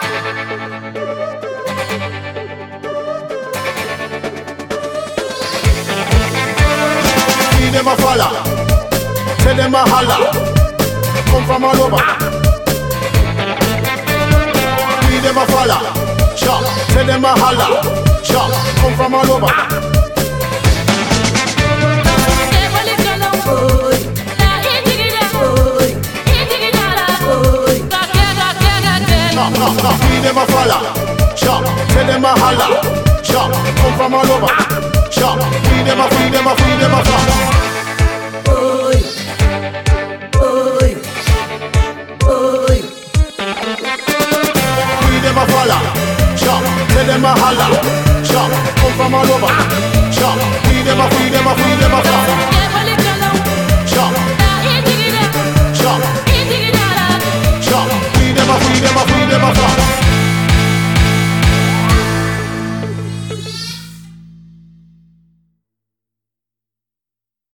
See them a follow, tell them a holla, come from all over. See them a follow, chop, tell them a holla, chop, come from all over. See them a follow, chop, tell them a holla, chop, come from all over. Chop, free them a follow. Oi, oi, oi. Free them a follow, chop, tell them a holla, chop, come from all over. Chop, free them a follow. Chop, chop, chop, free them a follow.